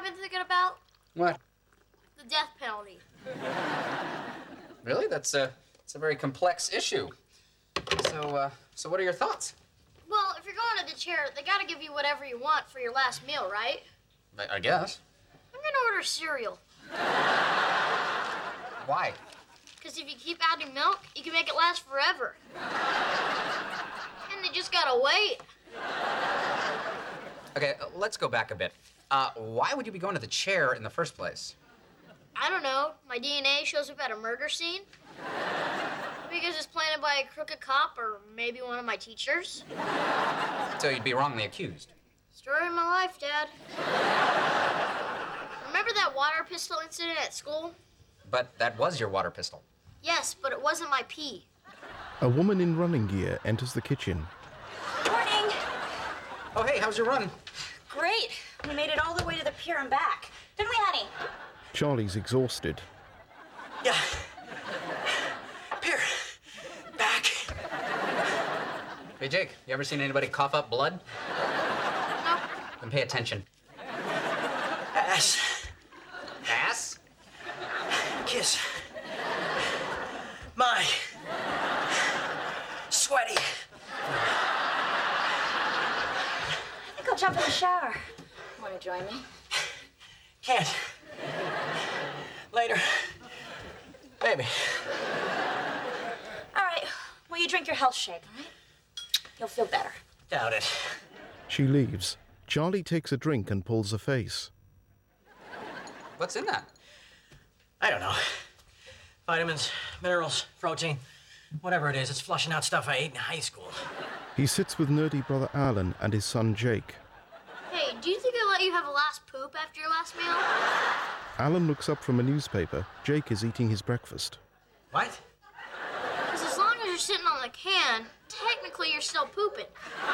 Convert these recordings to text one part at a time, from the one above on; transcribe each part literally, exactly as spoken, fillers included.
been thinking about? What? The death penalty. Really? That's a, it's a very complex issue. So, uh, so what are your thoughts? Well, if you're going to the chair, they gotta give you whatever you want for your last meal, right? I, I guess. I'm gonna order cereal. Why? Because if you keep adding milk, you can make it last forever. And they just gotta wait. Okay, uh, let's go back a bit. Uh, why would you be going to the chair in the first place? I don't know. My D N A shows up at a murder scene. Because it's planted by a crooked cop or maybe one of my teachers. So you'd be wrongly accused. Story of my life, Dad. Remember that water pistol incident at school? But that was your water pistol. Yes, but it wasn't my pee. A woman in running gear enters the kitchen. Morning. Oh, hey, how's your run? Great. We made it all the way to the pier and back. Didn't we, honey? Charlie's exhausted. Yeah. Pier. Back. Hey, Jake, you ever seen anybody cough up blood? No. Then pay attention. Ass. Ass? Kiss. My. Sweaty. I think I'll jump in the shower. Want to join me? Can't. Later. Maybe. All right. Well, you drink your health shake, all right? You'll feel better. Doubt it. She leaves. Charlie takes a drink and pulls a face. What's in that? I don't know. Vitamins, minerals, protein, whatever it is, it's flushing out stuff I ate in high school. He sits with nerdy brother Alan and his son Jake. Hey, do you think they'll let you have a last poop after your last meal? Alan looks up from a newspaper. Jake is eating his breakfast. What? Because as long as you're sitting on the can, technically you're still pooping.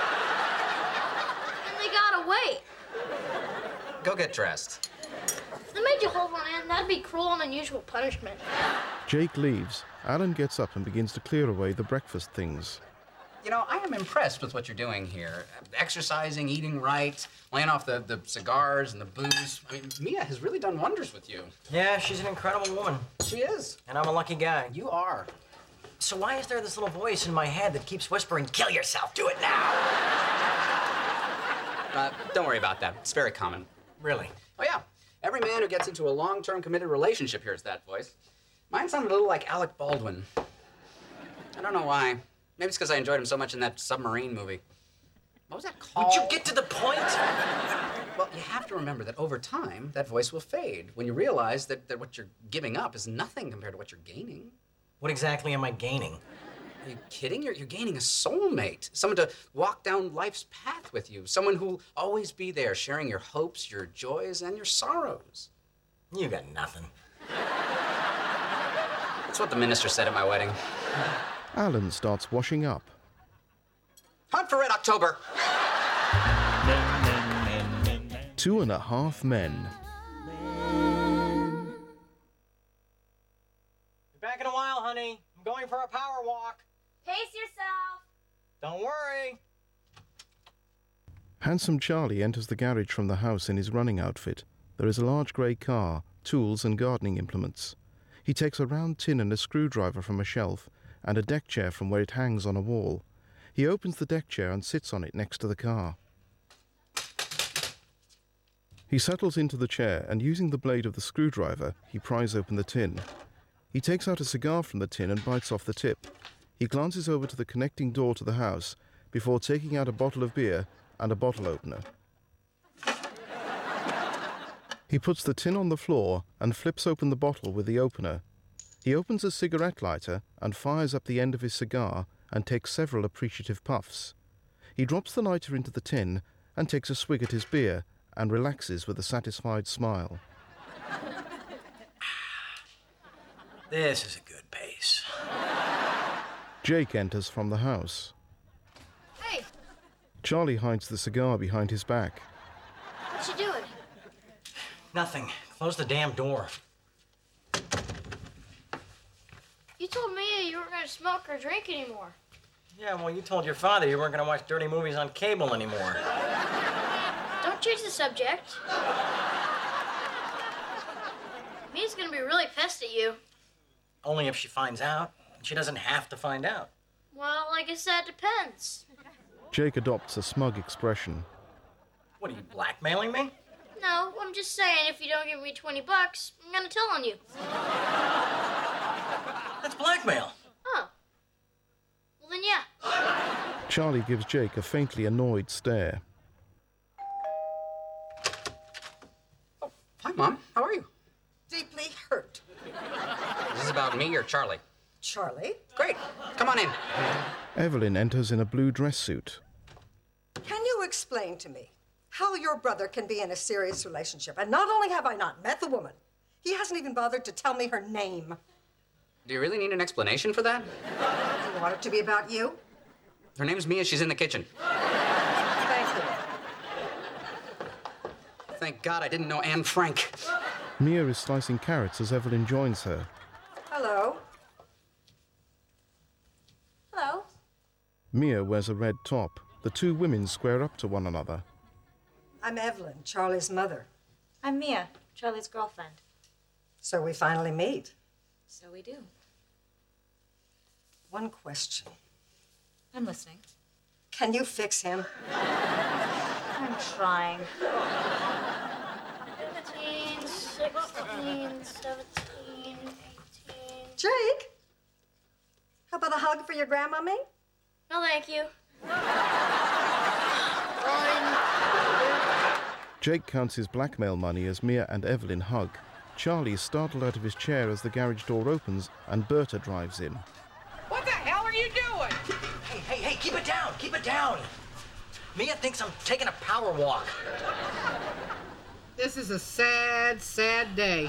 And they gotta wait. Go get dressed. If they made you hold one in, that'd be cruel and unusual punishment. Jake leaves. Alan gets up and begins to clear away the breakfast things. You know, I am impressed with what you're doing here. Exercising, eating right, laying off the, the cigars and the booze. I mean, Mia has really done wonders with you. Yeah, she's an incredible woman. She is. And I'm a lucky guy. You are. So why is there this little voice in my head that keeps whispering, kill yourself, do it now? Uh, don't worry about that. It's very common. Really? Oh, yeah. Every man who gets into a long-term committed relationship hears that voice. Mine sounded a little like Alec Baldwin. I don't know why. Maybe it's because I enjoyed him so much in that submarine movie. What was that called? Would you get to the point? Well, you have to remember that over time, that voice will fade when you realize that, that what you're giving up is nothing compared to what you're gaining. What exactly am I gaining? Are you kidding? You're, you're gaining a soulmate, someone to walk down life's path with you, someone who'll always be there, sharing your hopes, your joys, and your sorrows. You got nothing. That's what the minister said at my wedding. Alan starts washing up. Hunt for Red October! Two and a half men. Be back in a while, honey. I'm going for a power walk. Pace yourself. Don't worry. Handsome Charlie enters the garage from the house in his running outfit. There is a large grey car, tools and gardening implements. He takes a round tin and a screwdriver from a shelf and a deck chair from where it hangs on a wall. He opens the deck chair and sits on it next to the car. He settles into the chair and using the blade of the screwdriver, he pries open the tin. He takes out a cigar from the tin and bites off the tip. He glances over to the connecting door to the house before taking out a bottle of beer and a bottle opener. He puts the tin on the floor and flips open the bottle with the opener. He opens a cigarette lighter and fires up the end of his cigar and takes several appreciative puffs. He drops the lighter into the tin and takes a swig at his beer and relaxes with a satisfied smile. This is a good pace. Jake enters from the house. Hey, Charlie hides the cigar behind his back. what you doing? Nothing. Close the damn door. You told me you weren't going to smoke or drink anymore. Yeah, well, you told your father you weren't going to watch dirty movies on cable anymore. Don't change the subject. pissed at you. Only if she finds out. She doesn't have to find out. Well, I guess that depends. Jake adopts a smug expression. What, are you blackmailing me? No, I'm just saying if you don't give me twenty bucks, I'm gonna tell on you. That's blackmail. Oh. Well, then yeah. Charlie gives Jake a faintly annoyed stare. Oh, hi, Mom. How are you? Deeply hurt. Is this about me or Charlie? Charlie, Great. Come on in. Evelyn enters in a blue dress suit. can you explain to me how your brother can be in a serious relationship? And not only have I not met the woman, he hasn't even bothered to tell me her name. Do you really need an explanation for that? You want it to be about you? Her name's Mia. She's in the kitchen. Thank you. Thank God I didn't know Anne Frank. Mia is slicing carrots as Evelyn joins her. Hello. Hello. Mia wears a red top. The two women square up to one another. I'm Evelyn, Charlie's mother. I'm Mia, Charlie's girlfriend. So we finally meet. So we do. One question. I'm listening. Can you fix him? I'm trying. fifteen, sixteen, seventeen, eighteen. Jake, how about a hug for your grandmommy? No, thank you. Jake counts his blackmail money as Mia and Evelyn hug. Charlie is startled out of his chair as the garage door opens and Berta drives in. What the hell are you doing? Hey, hey, hey, keep it down, keep it down. Mia thinks I'm taking a power walk. This is a sad, sad day.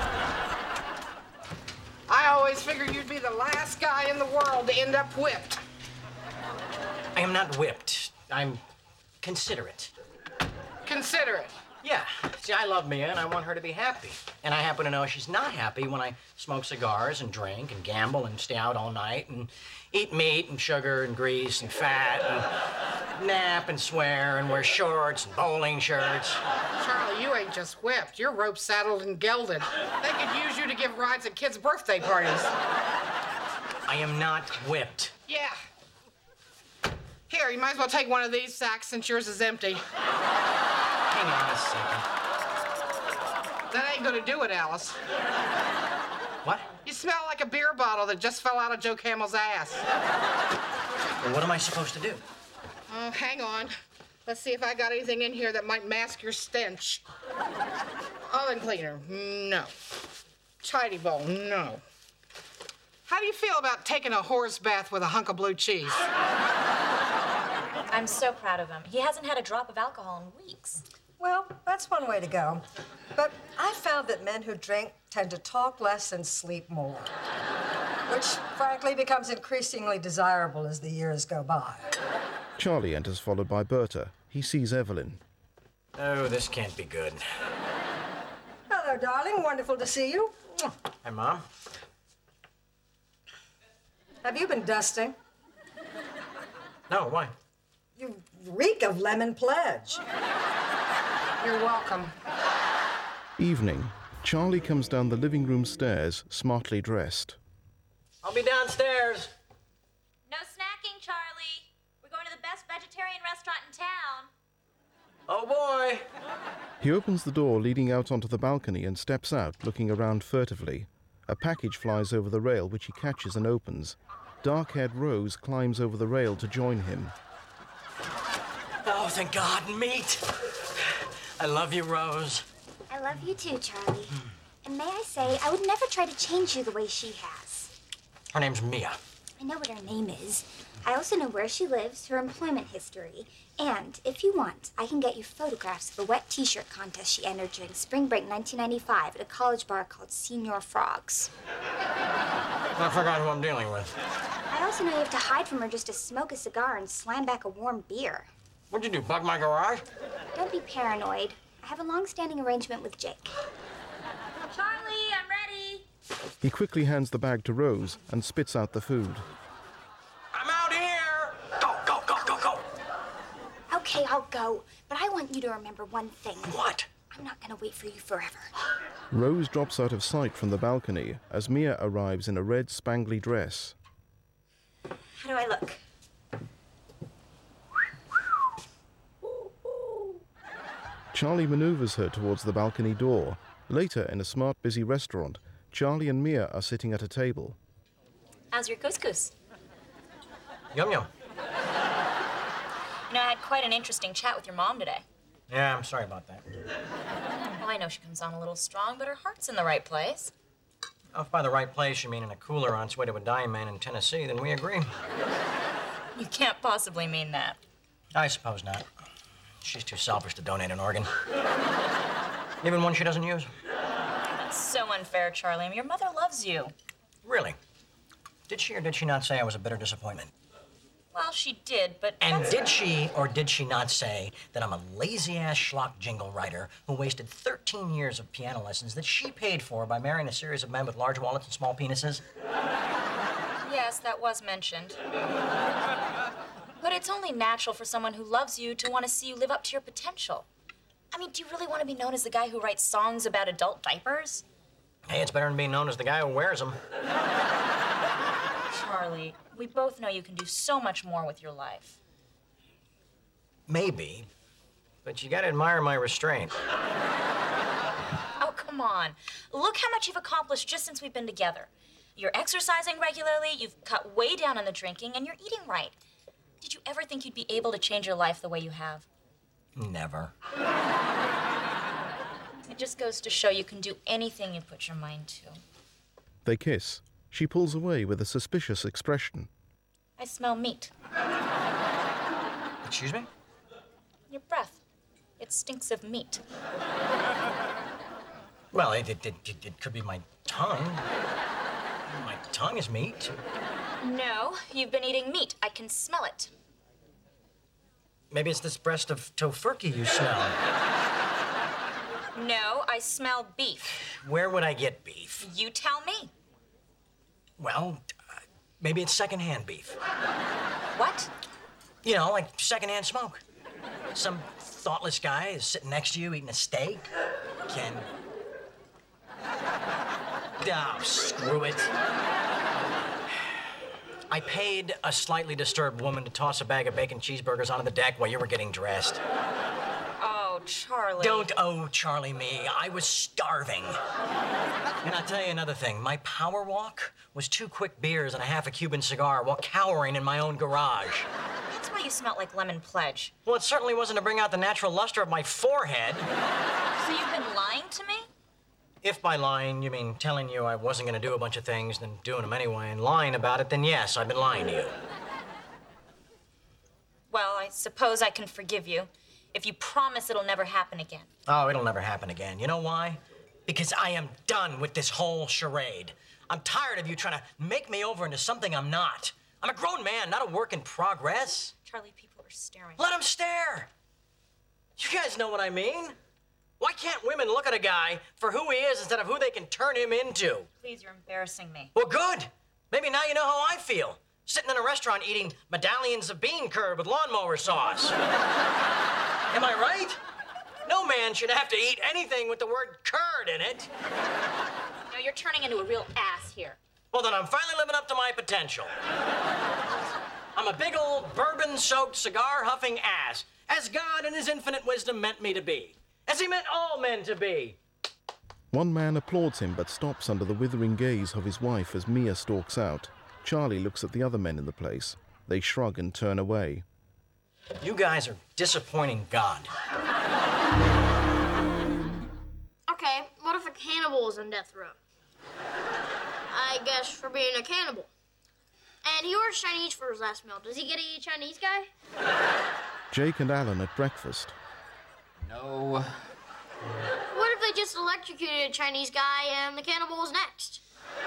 I always figured you'd be the last guy in the world to end up whipped. I am not whipped. I'm considerate. Consider it. Yeah. See, I love Mia, and I want her to be happy. And I happen to know she's not happy when I smoke cigars and drink and gamble and stay out all night and eat meat and sugar and grease and fat and nap and swear and wear shorts and bowling shirts. Charlie, you ain't just whipped. You're rope saddled and gelded. They could use you to give rides at kids' birthday parties. I am not whipped. Yeah. Here, you might as well take one of these sacks since yours is empty. Hang on a second. That ain't gonna do it, Alice. What? You smell like a beer bottle that just fell out of Joe Camel's ass. Well, what am I supposed to do? Oh, hang on. Let's see if I got anything in here that might mask your stench. Oven cleaner, no. Tidy bowl, no. How do you feel about taking a horse bath with a hunk of blue cheese? I'm so proud of him. He hasn't had a drop of alcohol in weeks. Well, that's one way to go. But I found that men who drink tend to talk less and sleep more, which frankly becomes increasingly desirable as the years go by. Charlie enters, followed by Berta. He sees Evelyn. Oh, this can't be good. Hello, darling. Wonderful to see you. Hi, Mom. Have you been dusting? No, why? You reek of lemon pledge. You're welcome. Evening. Charlie comes down the living room stairs, smartly dressed. I'll be downstairs. No snacking, Charlie. We're going to the best vegetarian restaurant in town. Oh, boy. He opens the door leading out onto the balcony and steps out, looking around furtively. A package flies over the rail, which he catches and opens. Dark-haired Rose climbs over the rail to join him. Oh, thank God, meat. I love you, Rose. I love you too, Charlie. And may I say, I would never try to change you the way she has. Her name's Mia. I know what her name is. I also know where she lives, her employment history. And, if you want, I can get you photographs of a wet t-shirt contest she entered during spring break nineteen ninety-five at a college bar called Senior Frogs. I forgot who I'm dealing with. I also know you have to hide from her just to smoke a cigar and slam back a warm beer. What'd you do, bug my garage? Don't be paranoid. I have a long-standing arrangement with Jake. Charlie, I'm ready. He quickly hands the bag to Rose and spits out the food. I'm out here! Go, go, go, go, go! Okay, I'll go. But I want you to remember one thing. What? I'm I'm not gonna wait for you forever. Rose drops out of sight from the balcony as Mia arrives in a red spangly dress. How do I look? Charlie maneuvers her towards the balcony door. Later, in a smart, busy restaurant, Charlie and Mia are sitting at a table. How's your couscous? Yum yum. You know, I had quite an interesting chat with your mom today. Yeah, I'm sorry about that. Well, I know she comes on a little strong, but her heart's in the right place. Oh, if by the right place you mean in a cooler on its way to a dying man in Tennessee, then we agree. You can't possibly mean that. I suppose not. She's too selfish to donate an organ. Even one she doesn't use. It's so unfair, Charlie. I mean, your mother loves you. Really? Did she or did she not say I was a bitter disappointment? Well, she did, but... And that's- did she or did she not say that I'm a lazy-ass schlock jingle writer who wasted thirteen years of piano lessons that she paid for by marrying a series of men with large wallets and small penises? Yes, that was mentioned. But it's only natural for someone who loves you to want to see you live up to your potential. I mean, do you really want to be known as the guy who writes songs about adult diapers? Hey, it's better than being known as the guy who wears them. Charlie, we both know you can do so much more with your life. Maybe, but you gotta admire my restraint. Oh, come on. Look how much you've accomplished just since we've been together. You're exercising regularly, you've cut way down on the drinking, and you're eating right. Did you ever think you'd be able to change your life the way you have? Never. It just goes to show you can do anything you put your mind to. They kiss. She pulls away with a suspicious expression. I smell meat. Excuse me? Your breath. It stinks of meat. Well, it, it, it, it, it could be my tongue. My tongue is meat. No, you've been eating meat. I can smell it. Maybe it's this breast of tofurkey you smell. No, I smell beef. Where would I get beef? You tell me. Well, uh, maybe it's secondhand beef. What? You know, like secondhand smoke. Some thoughtless guy is sitting next to you eating a steak. Can... Oh, screw it. I paid a slightly disturbed woman to toss a bag of bacon cheeseburgers onto the deck while you were getting dressed. Oh, Charlie. Don't oh Charlie me. I was starving. And I'll tell you another thing. My power walk was two quick beers and a half a Cuban cigar while cowering in my own garage. That's why you smelled like lemon pledge. Well, it certainly wasn't to bring out the natural luster of my forehead. So you've been lying to me? If by lying you mean telling you I wasn't going to do a bunch of things, then doing them anyway and lying about it, then yes, I've been lying to you. Well, I suppose I can forgive you if you promise it'll never happen again. Oh, it'll never happen again. You know why? Because I am done with this whole charade. I'm tired of you trying to make me over into something I'm not. I'm a grown man, not a work in progress. Charlie, people are staring. Let them stare. You guys know what I mean. Why can't women look at a guy for who he is instead of who they can turn him into? Please, you're embarrassing me. Well, good. Maybe now you know how I feel. Sitting in a restaurant eating medallions of bean curd with lawnmower sauce. Am I right? No man should have to eat anything with the word curd in it. No, you're turning into a real ass here. Well, then I'm finally living up to my potential. I'm a big old bourbon-soaked, cigar-huffing ass, as God in his infinite wisdom meant me to be. As he meant all men to be. One man applauds him but stops under the withering gaze of his wife as Mia stalks out. Charlie looks at the other men in the place. They shrug and turn away. You guys are disappointing God. Okay, what if a cannibal is on death row? I guess for being a cannibal. And he orders Chinese for his last meal. Does he get to eat Chinese guy? Jake and Alan at breakfast. No. What if they just electrocuted a Chinese guy and the cannibal was next?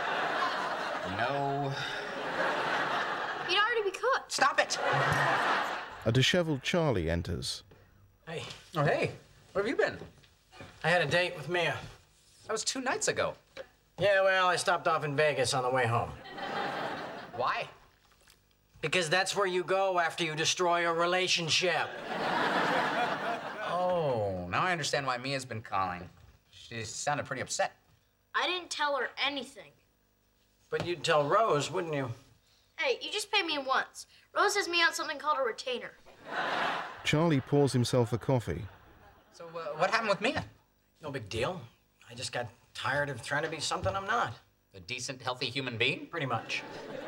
No. He'd already be cooked. Stop it! A disheveled Charlie enters. Hey, Oh, hey. Where have you been? I had a date with Mia. That was two nights ago. Yeah, well, I stopped off in Vegas on the way home. Why? Because that's where you go after you destroy a relationship. Oh, now I understand why Mia's been calling. She sounded pretty upset. I didn't tell her anything. But you'd tell Rose, wouldn't you? Hey, you just paid me once. Rose has me on something called a retainer. Charlie pours himself a coffee. So uh, what happened with Mia? No big deal. I just got tired of trying to be something I'm not. A decent, healthy human being? Pretty much.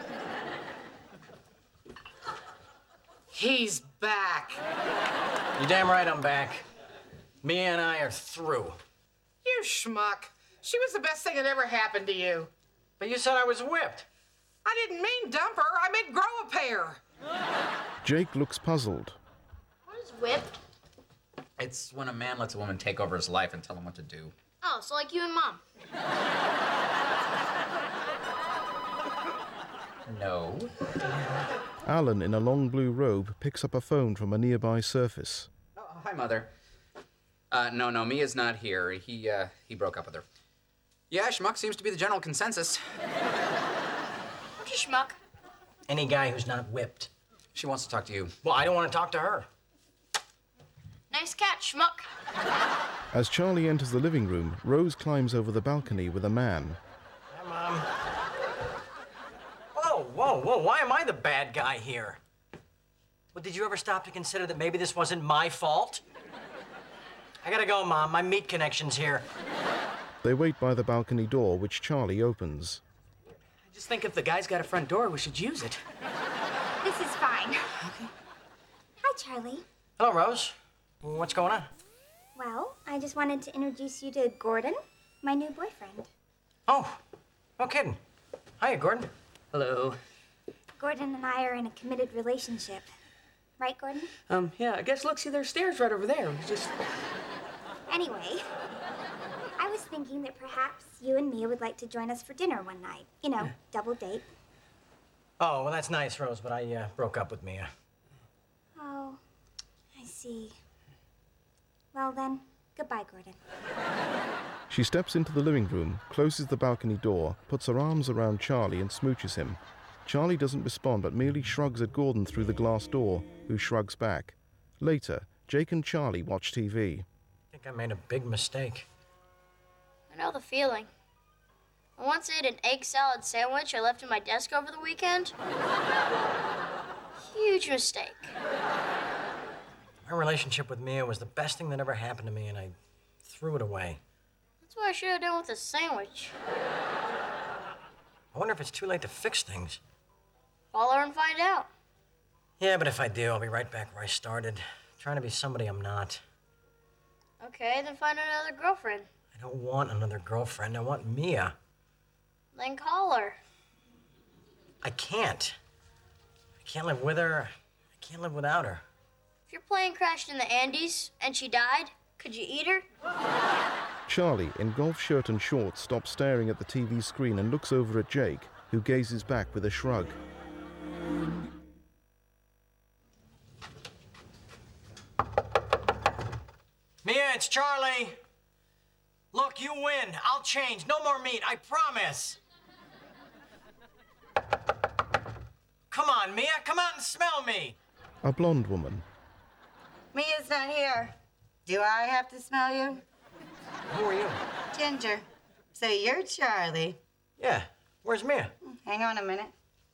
He's back. You damn right I'm back. Mia and I are through. You schmuck. She was the best thing that ever happened to you. But you said I was whipped. I didn't mean dump her. I meant grow a pair. Jake looks puzzled. What is whipped? It's when a man lets a woman take over his life and tell him what to do. Oh, so like you and Mom. No. Alan, in a long blue robe, picks up a phone from a nearby surface. Oh, hi, Mother. Uh, no, no, Mia's not here. He, uh, he broke up with her. Yeah, schmuck seems to be the general consensus. What's a schmuck? Any guy who's not whipped. She wants to talk to you. Well, I don't want to talk to her. Nice catch, schmuck. As Charlie enters the living room, Rose climbs over the balcony with a man. Hi, Mom. Whoa, whoa, whoa, why am I the bad guy here? Well, did you ever stop to consider that maybe this wasn't my fault? I gotta go, Mom. My meat connection's here. They wait by the balcony door, which Charlie opens. I just think if the guy's got a front door, we should use it. This is fine. Okay. Hi, Charlie. Hello, Rose. What's going on? Well, I just wanted to introduce you to Gordon, my new boyfriend. Oh, no kidding. Hiya, Gordon. Hello. Gordon and I are in a committed relationship. Right, Gordon? Um, yeah, I guess, look, see, there's stairs right over there. We just... Anyway, I was thinking that perhaps you and Mia would like to join us for dinner one night. You know, double date. Oh, well, that's nice, Rose, but I uh, broke up with Mia. Oh, I see. Well then, goodbye, Gordon. She steps into the living room, closes the balcony door, puts her arms around Charlie and smooches him. Charlie doesn't respond but merely shrugs at Gordon through the glass door, who shrugs back. Later, Jake and Charlie watch T V. I think I made a big mistake. I know the feeling. I once ate an egg salad sandwich I left in my desk over the weekend. Huge mistake. My relationship with Mia was the best thing that ever happened to me, and I threw it away. That's what I should have done with the sandwich. I wonder if it's too late to fix things. Call her and find out. Yeah, but if I do, I'll be right back where I started, trying to be somebody I'm not. Okay, then find another girlfriend. I don't want another girlfriend. I want Mia. Then call her. I can't. I can't live with her. I can't live without her. If your plane crashed in the Andes and she died, could you eat her? Charlie, in golf shirt and shorts, stops staring at the T V screen and looks over at Jake, who gazes back with a shrug. Mia, it's Charlie. Look, you win. I'll change. No more meat, I promise. Come on, Mia. Come out and smell me. A blonde woman. Mia's not here. Do I have to smell you? Who are you? Ginger. So you're Charlie. Yeah. Where's Mia? Hang on a minute.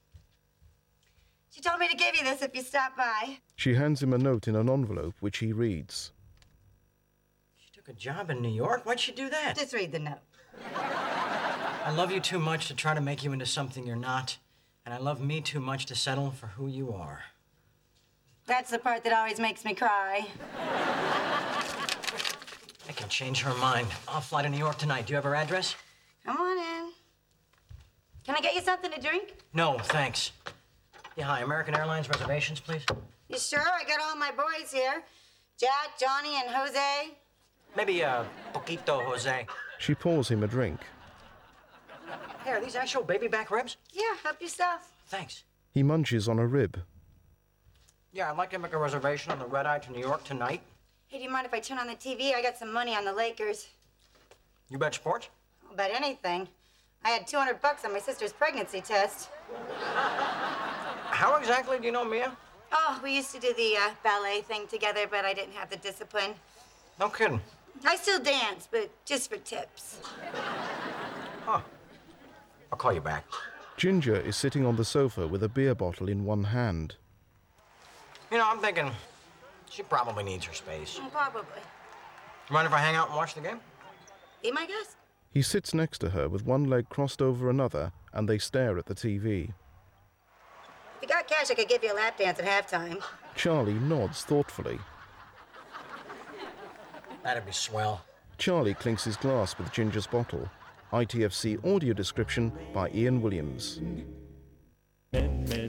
She told me to give you this if you stop by. She hands him a note in an envelope, which he reads. She took a job in New York? Why'd she do that? Just read the note. I love you too much to try to make you into something you're not, and I love me too much to settle for who you are. That's the part that always makes me cry. I can change her mind. I'll fly to New York tonight. Do you have her address? Come on in. Can I get you something to drink? No, thanks. Yeah, hi. American Airlines reservations, please. You sure? I got all my boys here. Jack, Johnny, and Jose. Maybe a uh, poquito, Jose. She pours him a drink. Hey, are these actual baby back ribs? Yeah, help yourself. Thanks. He munches on a rib. Yeah, I'd like to make a reservation on the red eye to New York tonight. Hey, do you mind if I turn on the T V? I got some money on the Lakers. You bet sports? I'll bet anything. I had two hundred bucks on my sister's pregnancy test. How exactly do you know Mia? Oh, we used to do the uh, ballet thing together, but I didn't have the discipline. No kidding. I still dance, but just for tips. Huh. I'll call you back. Ginger is sitting on the sofa with a beer bottle in one hand. You know, I'm thinking she probably needs her space. Probably. Mind if I hang out and watch the game? Be my guest. He sits next to her with one leg crossed over another, and they stare at the T V. If you got cash, I could give you a lap dance at halftime. Charlie nods thoughtfully. That'd be swell. Charlie clinks his glass with Ginger's bottle. I T F C audio description by Ian Williams.